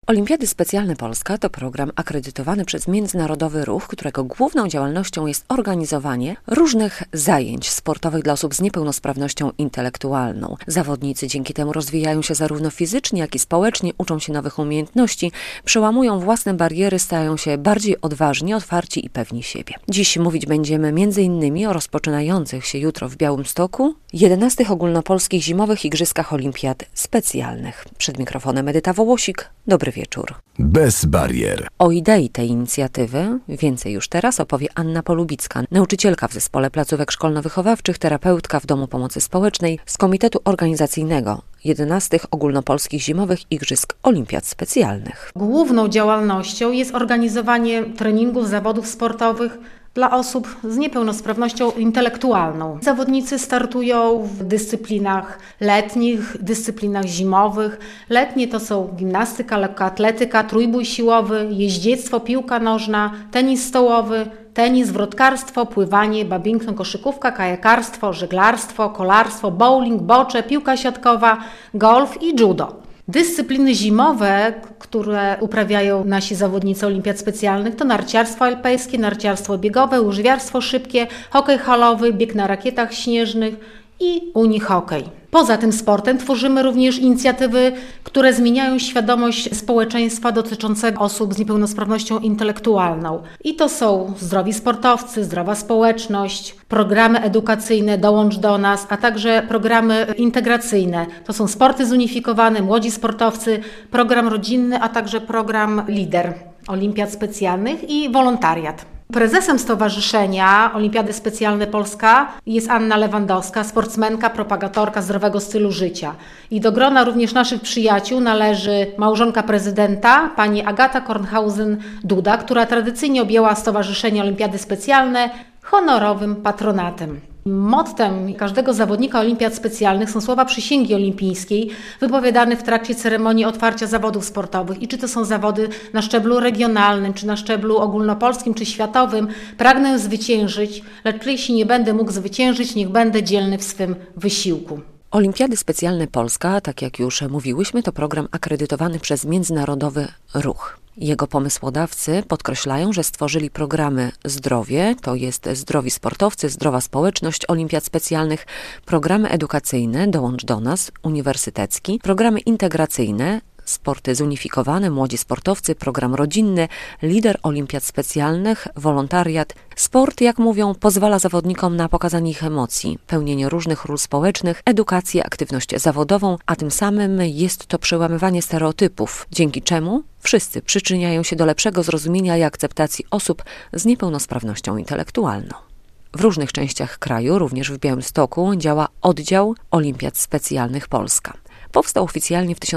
Olimpiady Specjalne Polska to program akredytowany przez międzynarodowy ruch, którego główną działalnością jest organizowanie różnych zajęć sportowych dla osób z niepełnosprawnością intelektualną. Zawodnicy dzięki temu rozwijają się zarówno fizycznie, jak i społecznie, uczą się nowych umiejętności, przełamują własne bariery, stają się bardziej odważni, otwarci i pewni siebie. Dziś mówić będziemy m.in. o rozpoczynających się jutro w Białymstoku 11. ogólnopolskich zimowych Igrzyskach Olimpiad Specjalnych. Przed mikrofonem Edyta Wołosik. Dobry wieczór. Bez barier. O idei tej inicjatywy więcej już teraz opowie Anna Polubicka, nauczycielka w Zespole Placówek Szkolno-Wychowawczych, terapeutka w Domu Pomocy Społecznej z Komitetu Organizacyjnego 11. ogólnopolskich zimowych Igrzysk Olimpiad Specjalnych. Główną działalnością jest organizowanie treningów, zawodów sportowych dla osób z niepełnosprawnością intelektualną. Zawodnicy startują w dyscyplinach letnich, dyscyplinach zimowych. Letnie to są gimnastyka, lekkoatletyka, trójbój siłowy, jeździectwo, piłka nożna, tenis stołowy, tenis, wrotkarstwo, pływanie, badminton, koszykówka, kajakarstwo, żeglarstwo, kolarstwo, bowling, bocze, piłka siatkowa, golf i judo. Dyscypliny zimowe, które uprawiają nasi zawodnicy olimpiad specjalnych, to narciarstwo alpejskie, narciarstwo biegowe, łyżwiarstwo szybkie, hokej halowy, bieg na rakietach śnieżnych i unihokej. Poza tym sportem tworzymy również inicjatywy, które zmieniają świadomość społeczeństwa dotyczącego osób z niepełnosprawnością intelektualną. I to są zdrowi sportowcy, zdrowa społeczność, programy edukacyjne Dołącz do nas, a także programy integracyjne. To są sporty zunifikowane, młodzi sportowcy, program rodzinny, a także program Lider Olimpiad Specjalnych i wolontariat. Prezesem Stowarzyszenia Olimpiady Specjalne Polska jest Anna Lewandowska, sportsmenka, propagatorka zdrowego stylu życia. I do grona również naszych przyjaciół należy małżonka prezydenta, pani Agata Kornhausen-Duda, która tradycyjnie objęła Stowarzyszenie Olimpiady Specjalne honorowym patronatem. Mottem każdego zawodnika olimpiad specjalnych są słowa przysięgi olimpijskiej wypowiadane w trakcie ceremonii otwarcia zawodów sportowych. I czy to są zawody na szczeblu regionalnym, czy na szczeblu ogólnopolskim, czy światowym, pragnę zwyciężyć, lecz jeśli nie będę mógł zwyciężyć, niech będę dzielny w swym wysiłku. Olimpiady Specjalne Polska, tak jak już mówiłyśmy, to program akredytowany przez międzynarodowy ruch. Jego pomysłodawcy podkreślają, że stworzyli programy zdrowie, to jest zdrowi sportowcy, zdrowa społeczność olimpiad specjalnych, programy edukacyjne Dołącz do nas, uniwersytecki, programy integracyjne, sporty zunifikowane, młodzi sportowcy, program rodzinny, lider olimpiad specjalnych, wolontariat. Sport, jak mówią, pozwala zawodnikom na pokazanie ich emocji, pełnienie różnych ról społecznych, edukację, aktywność zawodową, a tym samym jest to przełamywanie stereotypów, dzięki czemu wszyscy przyczyniają się do lepszego zrozumienia i akceptacji osób z niepełnosprawnością intelektualną. W różnych częściach kraju, również w Białymstoku, działa oddział Olimpiad Specjalnych Polska. Powstał oficjalnie w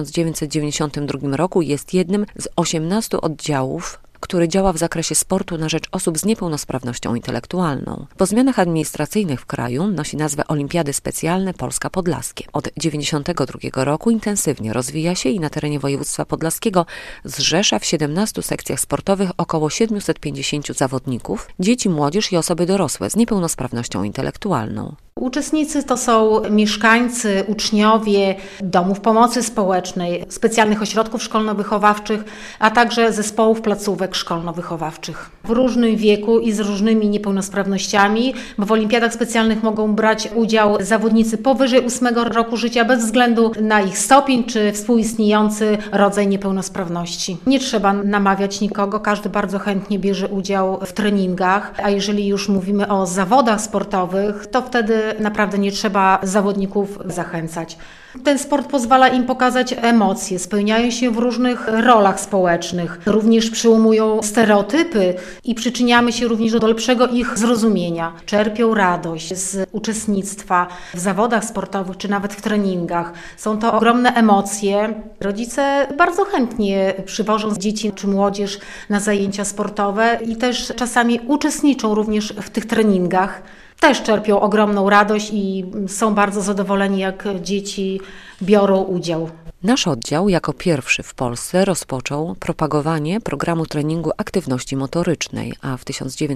1992 roku i jest jednym z 18 oddziałów, który działa w zakresie sportu na rzecz osób z niepełnosprawnością intelektualną. Po zmianach administracyjnych w kraju nosi nazwę Olimpiady Specjalne Polska Podlaskie. Od 1992 roku intensywnie rozwija się i na terenie województwa podlaskiego zrzesza w 17 sekcjach sportowych około 750 zawodników, dzieci, młodzież i osoby dorosłe z niepełnosprawnością intelektualną. Uczestnicy to są mieszkańcy, uczniowie domów pomocy społecznej, specjalnych ośrodków szkolno-wychowawczych, a także zespołów placówek szkolno-wychowawczych. W różnym wieku i z różnymi niepełnosprawnościami, bo w olimpiadach specjalnych mogą brać udział zawodnicy powyżej 8 roku życia bez względu na ich stopień czy współistniejący rodzaj niepełnosprawności. Nie trzeba namawiać nikogo, każdy bardzo chętnie bierze udział w treningach, a jeżeli już mówimy o zawodach sportowych, to wtedy naprawdę nie trzeba zawodników zachęcać. Ten sport pozwala im pokazać emocje, spełniają się w różnych rolach społecznych, również przełamują stereotypy i przyczyniamy się również do lepszego ich zrozumienia. Czerpią radość z uczestnictwa w zawodach sportowych czy nawet w treningach. Są to ogromne emocje. Rodzice bardzo chętnie przywożą dzieci czy młodzież na zajęcia sportowe i też czasami uczestniczą również w tych treningach. Też czerpią ogromną radość i są bardzo zadowoleni, jak dzieci biorą udział. Nasz oddział jako pierwszy w Polsce rozpoczął propagowanie programu treningu aktywności motorycznej, a w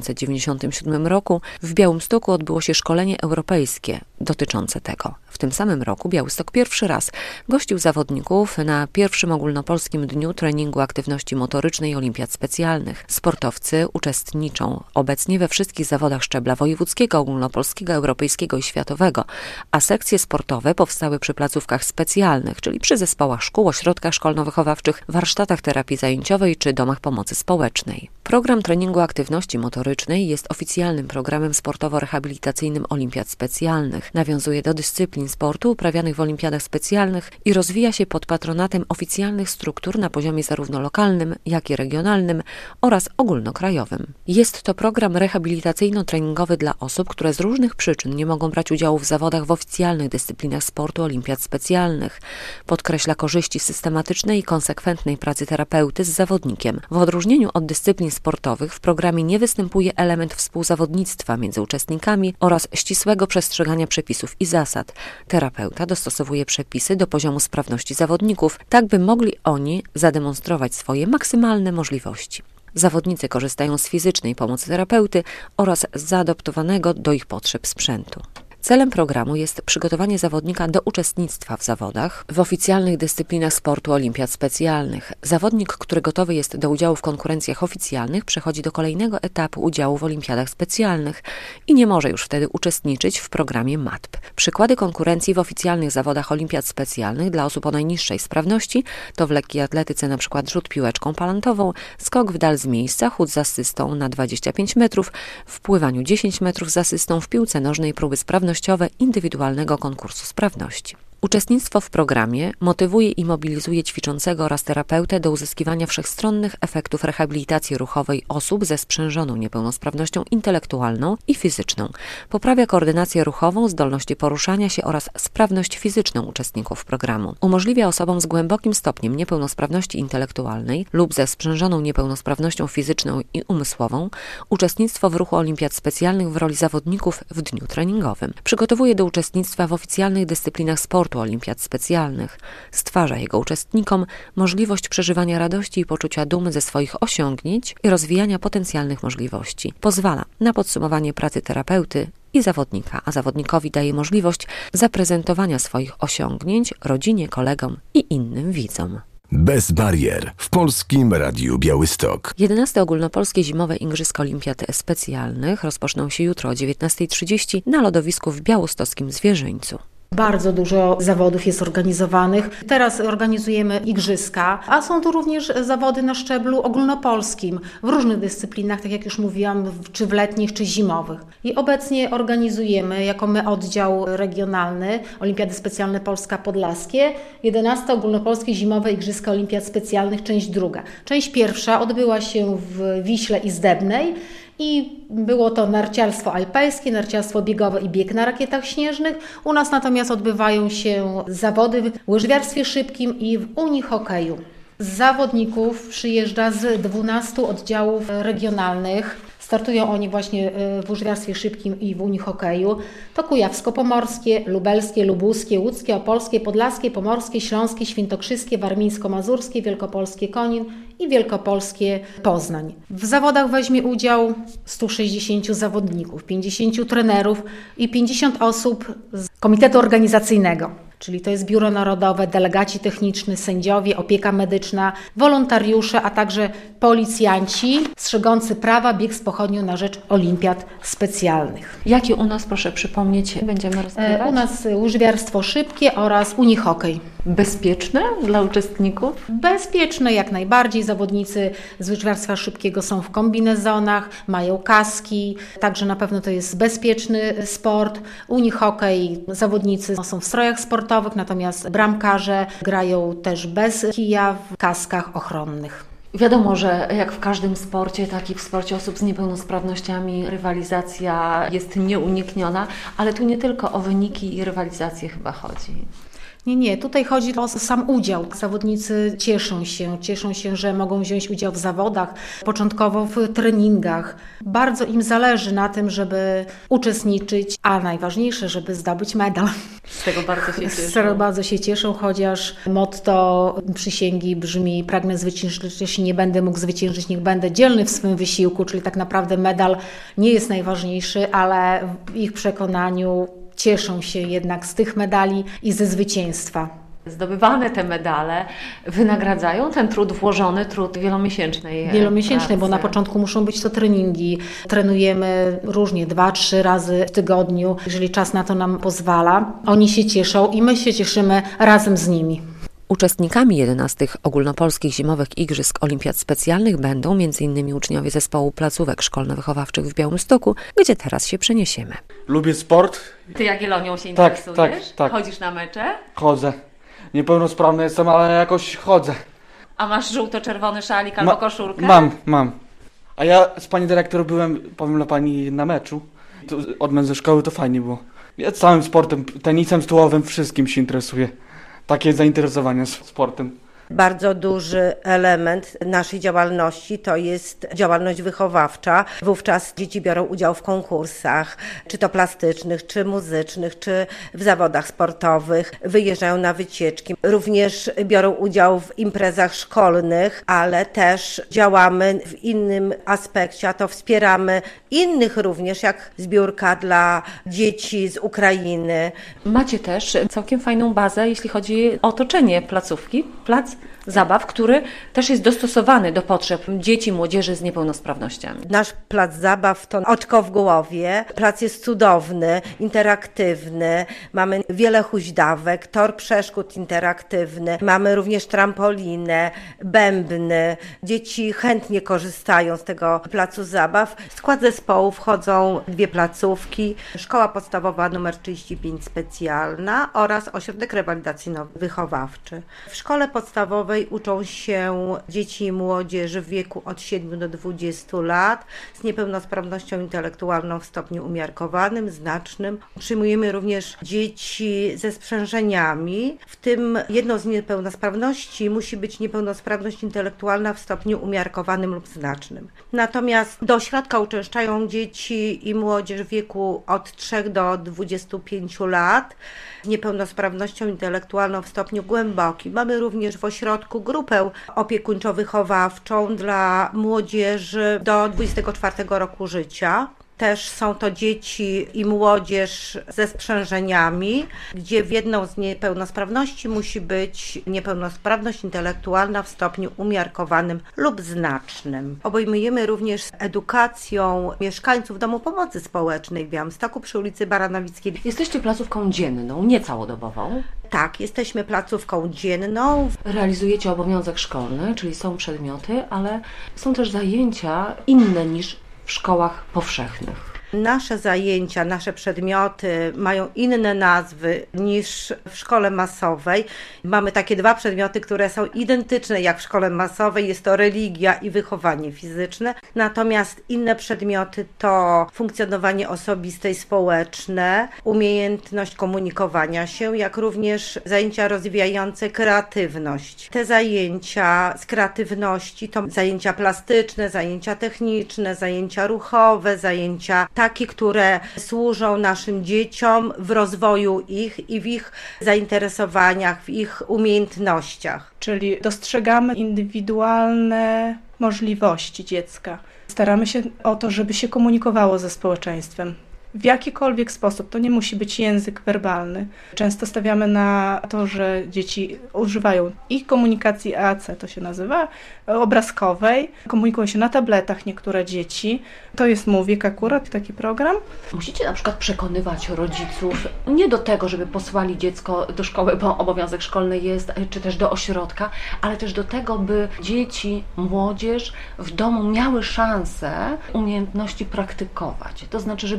1997 roku w Białymstoku odbyło się szkolenie europejskie dotyczące tego. W tym samym roku Białystok pierwszy raz gościł zawodników na pierwszym ogólnopolskim dniu treningu aktywności motorycznej Olimpiad Specjalnych. Sportowcy uczestniczą obecnie we wszystkich zawodach szczebla wojewódzkiego, ogólnopolskiego, europejskiego i światowego, a sekcje sportowe powstały przy placówkach specjalnych, czyli przy zespołach szkół, ośrodkach szkolno-wychowawczych, warsztatach terapii zajęciowej czy domach pomocy społecznej. Program treningu aktywności motorycznej jest oficjalnym programem sportowo-rehabilitacyjnym Olimpiad Specjalnych. Nawiązuje do dyscyplin sportu uprawianych w olimpiadach specjalnych i rozwija się pod patronatem oficjalnych struktur na poziomie zarówno lokalnym, jak i regionalnym oraz ogólnokrajowym. Jest to program rehabilitacyjno-treningowy dla osób, które z różnych przyczyn nie mogą brać udziału w zawodach w oficjalnych dyscyplinach sportu Olimpiad Specjalnych. Podkreśla korzyści systematycznej i konsekwentnej pracy terapeuty z zawodnikiem. W odróżnieniu od dyscyplin sportowych w programie nie występuje element współzawodnictwa między uczestnikami oraz ścisłego przestrzegania przepisów i zasad. Terapeuta dostosowuje przepisy do poziomu sprawności zawodników, tak by mogli oni zademonstrować swoje maksymalne możliwości. Zawodnicy korzystają z fizycznej pomocy terapeuty oraz z zaadoptowanego do ich potrzeb sprzętu. Celem programu jest przygotowanie zawodnika do uczestnictwa w zawodach w oficjalnych dyscyplinach sportu Olimpiad Specjalnych. Zawodnik, który gotowy jest do udziału w konkurencjach oficjalnych, przechodzi do kolejnego etapu udziału w olimpiadach specjalnych i nie może już wtedy uczestniczyć w programie MATP. Przykłady konkurencji w oficjalnych zawodach Olimpiad Specjalnych dla osób o najniższej sprawności to w lekkiej atletyce np. rzut piłeczką palantową, skok w dal z miejsca, chód z asystą na 25 metrów, w pływaniu 10 metrów z asystą, w piłce nożnej próby sprawności indywidualnego konkursu sprawności. Uczestnictwo w programie motywuje i mobilizuje ćwiczącego oraz terapeutę do uzyskiwania wszechstronnych efektów rehabilitacji ruchowej osób ze sprzężoną niepełnosprawnością intelektualną i fizyczną. Poprawia koordynację ruchową, zdolności poruszania się oraz sprawność fizyczną uczestników programu. Umożliwia osobom z głębokim stopniem niepełnosprawności intelektualnej lub ze sprzężoną niepełnosprawnością fizyczną i umysłową uczestnictwo w ruchu Olimpiad Specjalnych w roli zawodników w dniu treningowym. Przygotowuje do uczestnictwa w oficjalnych dyscyplinach sportu Olimpiad Specjalnych. Stwarza jego uczestnikom możliwość przeżywania radości i poczucia dumy ze swoich osiągnięć i rozwijania potencjalnych możliwości. Pozwala na podsumowanie pracy terapeuty i zawodnika, a zawodnikowi daje możliwość zaprezentowania swoich osiągnięć rodzinie, kolegom i innym widzom. Bez barier w Polskim Radiu Białystok. 11. Ogólnopolskie Zimowe Igrzyska Olimpiad Specjalnych rozpoczną się jutro o 19:30 na lodowisku w białostockim Zwierzyńcu. Bardzo dużo zawodów jest organizowanych. Teraz organizujemy igrzyska, a są tu również zawody na szczeblu ogólnopolskim w różnych dyscyplinach, tak jak już mówiłam, czy w letnich, czy zimowych. I obecnie organizujemy jako my oddział regionalny Olimpiady Specjalne Polska Podlaskie 11. Ogólnopolskie Zimowe Igrzyska Olimpiad Specjalnych, część druga. Część pierwsza odbyła się w Wiśle i Zdebnej. I było to narciarstwo alpejskie, narciarstwo biegowe i bieg na rakietach śnieżnych. U nas natomiast odbywają się zawody w łyżwiarstwie szybkim i w unihokeju. Z zawodników przyjeżdża z 12 oddziałów regionalnych. Startują oni właśnie w łyżwiarstwie szybkim i w unihokeju. To kujawsko-pomorskie, lubelskie, lubuskie, łódzkie, opolskie, podlaskie, pomorskie, śląskie, świętokrzyskie, warmińsko-mazurskie, wielkopolskie Konin i wielkopolskie Poznań. W zawodach weźmie udział 160 zawodników, 50 trenerów i 50 osób z komitetu organizacyjnego. Czyli to jest Biuro Narodowe, delegaci techniczni, sędziowie, opieka medyczna, wolontariusze, a także policjanci strzegący prawa bieg z pochodnią na rzecz olimpiad specjalnych. Jakie u nas, proszę przypomnieć, będziemy rozgrywać? U nas łyżwiarstwo szybkie oraz unihokej. Bezpieczne dla uczestników? Bezpieczne jak najbardziej. Zawodnicy z łyżwiarstwa szybkiego są w kombinezonach, mają kaski, także na pewno to jest bezpieczny sport. Unihokej zawodnicy są w strojach sportowych, natomiast bramkarze grają też bez kija w kaskach ochronnych. Wiadomo, że jak w każdym sporcie, tak i w sporcie osób z niepełnosprawnościami rywalizacja jest nieunikniona, ale tu nie tylko o wyniki i rywalizację chyba chodzi. Nie, tutaj chodzi o sam udział. Zawodnicy cieszą się, że mogą wziąć udział w zawodach, początkowo w treningach. Bardzo im zależy na tym, żeby uczestniczyć, a najważniejsze, żeby zdobyć medal. Z tego bardzo się cieszą. Z tego bardzo się cieszą, chociaż motto przysięgi brzmi: pragnę zwyciężyć, jeśli nie będę mógł zwyciężyć, niech będę dzielny w swym wysiłku, czyli tak naprawdę medal nie jest najważniejszy, ale w ich przekonaniu cieszą się jednak z tych medali i ze zwycięstwa. Zdobywane te medale wynagradzają ten trud włożony, trud wielomiesięcznej pracy. Bo na początku muszą być to treningi. Trenujemy różnie, 2-3 razy w tygodniu, jeżeli czas na to nam pozwala. Oni się cieszą i my się cieszymy razem z nimi. Uczestnikami 11 ogólnopolskich zimowych igrzysk olimpiad specjalnych będą m.in. uczniowie zespołu placówek szkolno-wychowawczych w Białymstoku, gdzie teraz się przeniesiemy. Lubię sport. Ty Jagiellonią się interesujesz? Tak. Chodzisz na mecze? Chodzę. Niepełnosprawny jestem, ale jakoś chodzę. A masz żółto-czerwony szalik albo koszulkę? Mam. A ja z pani dyrektor byłem, powiem dla pani, na meczu. Odmęt ze szkoły to fajnie było. Ja całym sportem, tenisem stołowym, wszystkim się interesuję. Takie zainteresowanie sportem. Bardzo duży element naszej działalności to jest działalność wychowawcza. Wówczas dzieci biorą udział w konkursach, czy to plastycznych, czy muzycznych, czy w zawodach sportowych. Wyjeżdżają na wycieczki. Również biorą udział w imprezach szkolnych, ale też działamy w innym aspekcie, a to wspieramy innych również, jak zbiórka dla dzieci z Ukrainy. Macie też całkiem fajną bazę, jeśli chodzi o otoczenie placówki, plac zabaw, który też jest dostosowany do potrzeb dzieci, młodzieży z niepełnosprawnościami. Nasz plac zabaw to oczko w głowie. Plac jest cudowny, interaktywny. Mamy wiele huźdawek, tor przeszkód interaktywny. Mamy również trampolinę, bębny. Dzieci chętnie korzystają z tego placu zabaw. W skład zespołu wchodzą 2 placówki. Szkoła podstawowa nr 35 specjalna oraz ośrodek rewalidacyjno-wychowawczy. W szkole podstawowej uczą się dzieci i młodzież w wieku od 7 do 20 lat z niepełnosprawnością intelektualną w stopniu umiarkowanym, znacznym. Przyjmujemy również dzieci ze sprzężeniami, w tym jedną z niepełnosprawności musi być niepełnosprawność intelektualna w stopniu umiarkowanym lub znacznym. Natomiast do ośrodka uczęszczają dzieci i młodzież w wieku od 3 do 25 lat z niepełnosprawnością intelektualną w stopniu głębokim. Mamy również w ośrodku grupę opiekuńczo-wychowawczą dla młodzieży do 24 roku życia. Też są to dzieci i młodzież ze sprzężeniami, gdzie w jedną z niepełnosprawności musi być niepełnosprawność intelektualna w stopniu umiarkowanym lub znacznym. Obejmujemy również edukacją mieszkańców Domu Pomocy Społecznej w Białymstoku przy ulicy Baranowickiej. Jesteście placówką dzienną, nie całodobową. Tak, jesteśmy placówką dzienną. Realizujecie obowiązek szkolny, czyli są przedmioty, ale są też zajęcia inne niż w szkołach powszechnych. Nasze zajęcia, nasze przedmioty mają inne nazwy niż w szkole masowej. Mamy takie 2 przedmioty, które są identyczne jak w szkole masowej. Jest to religia i wychowanie fizyczne. Natomiast inne przedmioty to funkcjonowanie osobiste i społeczne, umiejętność komunikowania się, jak również zajęcia rozwijające kreatywność. Te zajęcia z kreatywności to zajęcia plastyczne, zajęcia techniczne, zajęcia ruchowe, zajęcia takie, które służą naszym dzieciom w rozwoju ich i w ich zainteresowaniach, w ich umiejętnościach. Czyli dostrzegamy indywidualne możliwości dziecka. Staramy się o to, żeby się komunikowało ze społeczeństwem. W jakikolwiek sposób, to nie musi być język werbalny. Często stawiamy na to, że dzieci używają ich komunikacji AAC, to się nazywa, obrazkowej. Komunikują się na tabletach niektóre dzieci. To jest Mówik akurat, taki program. Musicie na przykład przekonywać rodziców nie do tego, żeby posłali dziecko do szkoły, bo obowiązek szkolny jest, czy też do ośrodka, ale też do tego, by dzieci, młodzież w domu miały szansę umiejętności praktykować. To znaczy, żeby nie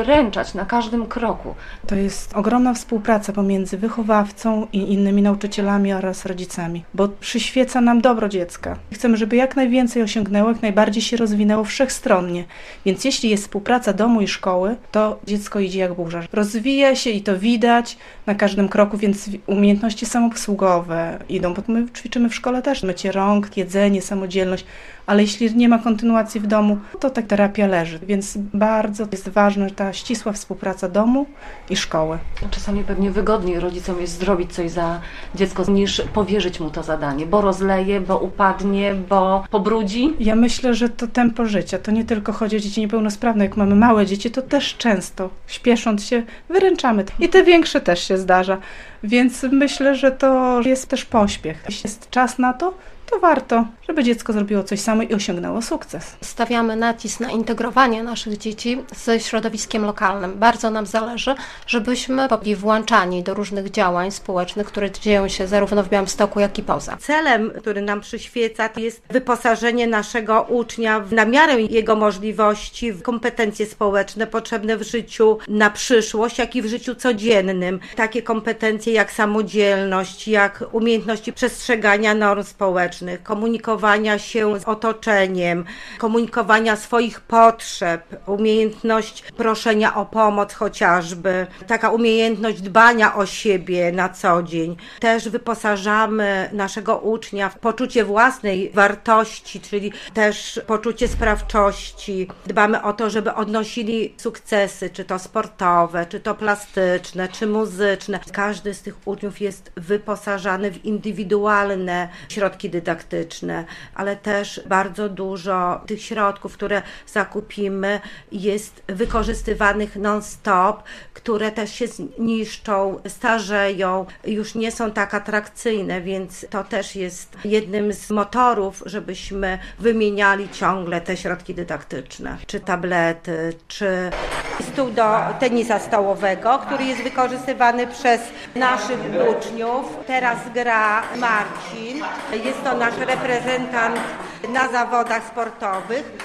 wyręczać na każdym kroku. To jest ogromna współpraca pomiędzy wychowawcą i innymi nauczycielami oraz rodzicami, bo przyświeca nam dobro dziecka. Chcemy, żeby jak najwięcej osiągnęło, jak najbardziej się rozwinęło wszechstronnie. Więc jeśli jest współpraca domu i szkoły, to dziecko idzie jak burza. Rozwija się i to widać na każdym kroku, więc umiejętności samoobsługowe idą, bo my ćwiczymy w szkole też mycie rąk, jedzenie, samodzielność, ale jeśli nie ma kontynuacji w domu, to ta terapia leży. Więc bardzo jest ważna ta ścisła współpraca domu i szkoły. Czasami pewnie wygodniej rodzicom jest zrobić coś za dziecko, niż powierzyć mu to zadanie, bo rozleje, bo upadnie, bo pobrudzi. Ja myślę, że to tempo życia, to nie tylko chodzi o dzieci niepełnosprawne. Jak mamy małe dzieci, to też często, śpiesząc się, wyręczamy. I te większe też się zdarza. Więc myślę, że to jest też pośpiech. Jeśli jest czas na to, to warto, żeby dziecko zrobiło coś samo i osiągnęło sukces. Stawiamy nacisk na integrowanie naszych dzieci ze środowiskiem lokalnym. Bardzo nam zależy, żebyśmy byli włączani do różnych działań społecznych, które dzieją się zarówno w Białymstoku, jak i poza. Celem, który nam przyświeca, jest wyposażenie naszego ucznia na miarę jego możliwości w kompetencje społeczne potrzebne w życiu na przyszłość, jak i w życiu codziennym. Takie kompetencje jak samodzielność, jak umiejętności przestrzegania norm społecznych, komunikowania się z otoczeniem, komunikowania swoich potrzeb, umiejętność proszenia o pomoc chociażby, taka umiejętność dbania o siebie na co dzień. Też wyposażamy naszego ucznia w poczucie własnej wartości, czyli też poczucie sprawczości. Dbamy o to, żeby odnosili sukcesy, czy to sportowe, czy to plastyczne, czy muzyczne. Każdy z tych uczniów jest wyposażany w indywidualne środki dydaktyczne, ale też bardzo dużo tych środków, które zakupimy, jest wykorzystywanych non-stop, które też się niszczą, starzeją, już nie są tak atrakcyjne, więc to też jest jednym z motorów, żebyśmy wymieniali ciągle te środki dydaktyczne, czy tablety, czy stół do tenisa stołowego, który jest wykorzystywany przez naszych uczniów. Teraz gra Marcin, jest to nasz reprezentant na zawodach sportowych.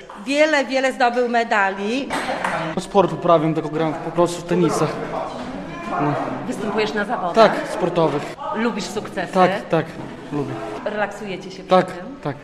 Wiele zdobył medali. Sport uprawiam, tylko gram po prostu w tenisa. No. Występujesz na zawodach? Tak, sportowych. Lubisz sukcesy? Tak, lubię. Relaksujecie się przy Tak, tym? tak.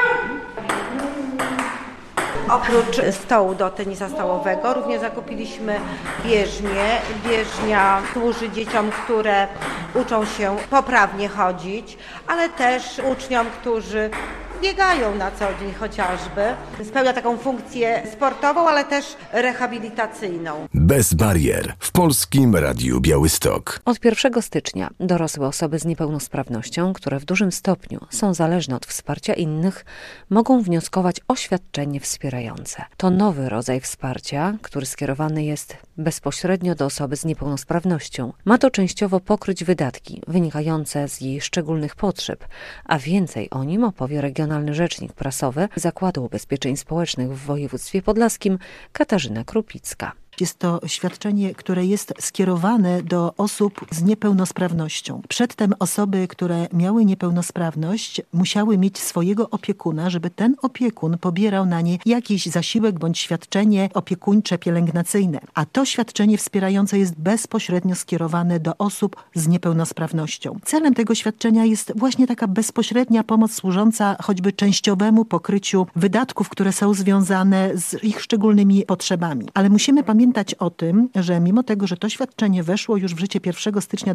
Oprócz stołu do tenisa stołowego również zakupiliśmy bieżnię. Bieżnia służy dzieciom, które uczą się poprawnie chodzić, ale też uczniom, którzy biegają na co dzień chociażby. Spełnia taką funkcję sportową, ale też rehabilitacyjną. Bez barier w Polskim Radiu Białystok. Od 1 stycznia dorosłe osoby z niepełnosprawnością, które w dużym stopniu są zależne od wsparcia innych, mogą wnioskować o świadczenie wspierające. To nowy rodzaj wsparcia, który skierowany jest bezpośrednio do osoby z niepełnosprawnością. Ma to częściowo pokryć wydatki wynikające z jej szczególnych potrzeb, a więcej o nim opowie regionalny rzecznik prasowy Zakładu Ubezpieczeń Społecznych w województwie podlaskim Katarzyna Krupicka. Jest to świadczenie, które jest skierowane do osób z niepełnosprawnością. Przedtem osoby, które miały niepełnosprawność, musiały mieć swojego opiekuna, żeby ten opiekun pobierał na nie jakiś zasiłek bądź świadczenie opiekuńcze, pielęgnacyjne. A to świadczenie wspierające jest bezpośrednio skierowane do osób z niepełnosprawnością. Celem tego świadczenia jest właśnie taka bezpośrednia pomoc służąca choćby częściowemu pokryciu wydatków, które są związane z ich szczególnymi potrzebami. Ale musimy pamiętać o tym, że mimo tego, że to świadczenie weszło już w życie 1 stycznia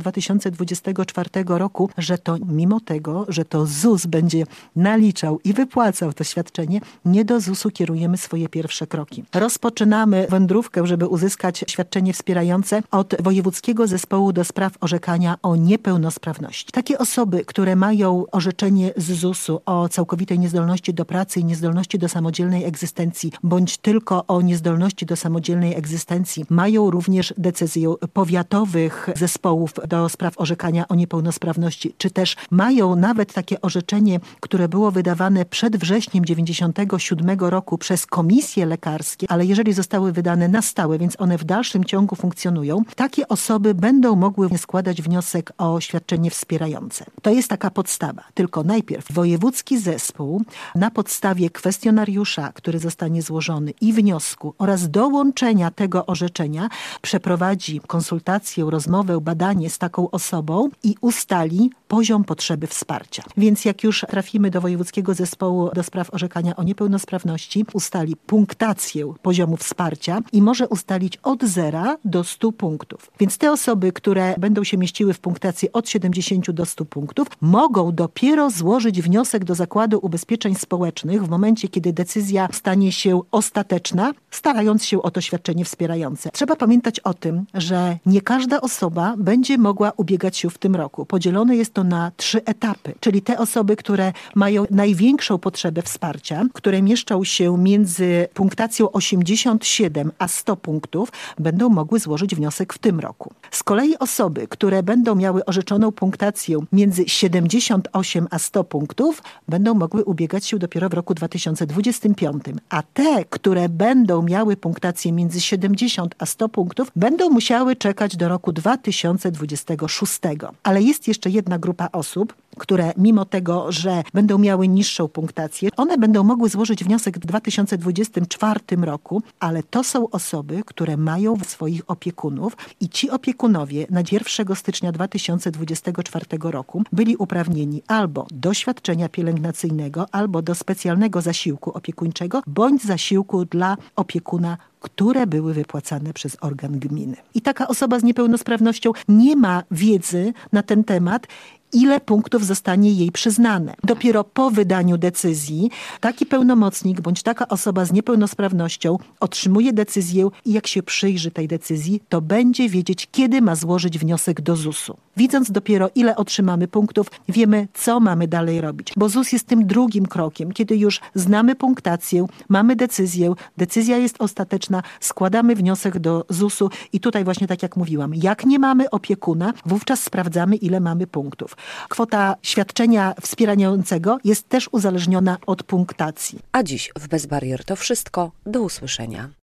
2024 roku, że to mimo tego, że to ZUS będzie naliczał i wypłacał to świadczenie, nie do ZUS-u kierujemy swoje pierwsze kroki. Rozpoczynamy wędrówkę, żeby uzyskać świadczenie wspierające od Wojewódzkiego Zespołu do Spraw Orzekania o Niepełnosprawności. Takie osoby, które mają orzeczenie z ZUS-u o całkowitej niezdolności do pracy i niezdolności do samodzielnej egzystencji, bądź tylko o niezdolności do samodzielnej egzystencji, mają również decyzję powiatowych zespołów do spraw orzekania o niepełnosprawności, czy też mają nawet takie orzeczenie, które było wydawane przed wrześniem 1997 roku przez komisje lekarskie, ale jeżeli zostały wydane na stałe, więc one w dalszym ciągu funkcjonują, takie osoby będą mogły składać wniosek o świadczenie wspierające. To jest taka podstawa. Tylko najpierw wojewódzki zespół na podstawie kwestionariusza, który zostanie złożony i wniosku oraz dołączenia tego tego orzeczenia przeprowadzi konsultację, rozmowę, badanie z taką osobą i ustali poziom potrzeby wsparcia. Więc jak już trafimy do Wojewódzkiego Zespołu do spraw orzekania o niepełnosprawności, ustali punktację poziomu wsparcia i może ustalić od 0 do 100 punktów. Więc te osoby, które będą się mieściły w punktacji od 70 do 100 punktów, mogą dopiero złożyć wniosek do Zakładu Ubezpieczeń Społecznych w momencie, kiedy decyzja stanie się ostateczna, starając się o to świadczenie wspierające. Trzeba pamiętać o tym, że nie każda osoba będzie mogła ubiegać się w tym roku. Podzielone jest to na 3 etapy, czyli te osoby, które mają największą potrzebę wsparcia, które mieszczą się między punktacją 87 a 100 punktów, będą mogły złożyć wniosek w tym roku. Z kolei osoby, które będą miały orzeczoną punktację między 78 a 100 punktów, będą mogły ubiegać się dopiero w roku 2025. A te, które będą miały punktację między 70 a 100 punktów, będą musiały czekać do roku 2026. Ale jest jeszcze jedna grupa osób, które mimo tego, że będą miały niższą punktację, one będą mogły złożyć wniosek w 2024 roku, ale to są osoby, które mają swoich opiekunów i ci opiekunowie na 1 stycznia 2024 roku byli uprawnieni albo do świadczenia pielęgnacyjnego, albo do specjalnego zasiłku opiekuńczego, bądź zasiłku dla opiekuna, które były wypłacane przez organ gminy. I taka osoba z niepełnosprawnością nie ma wiedzy na ten temat, ile punktów zostanie jej przyznane. Dopiero po wydaniu decyzji taki pełnomocnik bądź taka osoba z niepełnosprawnością otrzymuje decyzję i jak się przyjrzy tej decyzji, to będzie wiedzieć, kiedy ma złożyć wniosek do ZUS-u. Widząc dopiero, ile otrzymamy punktów, wiemy, co mamy dalej robić. Bo ZUS jest tym drugim krokiem, kiedy już znamy punktację, mamy decyzję, decyzja jest ostateczna, składamy wniosek do ZUS-u i tutaj właśnie tak jak mówiłam, jak nie mamy opiekuna, wówczas sprawdzamy, ile mamy punktów. Kwota świadczenia wspierającego jest też uzależniona od punktacji. A dziś w Bez Barier to wszystko. Do usłyszenia.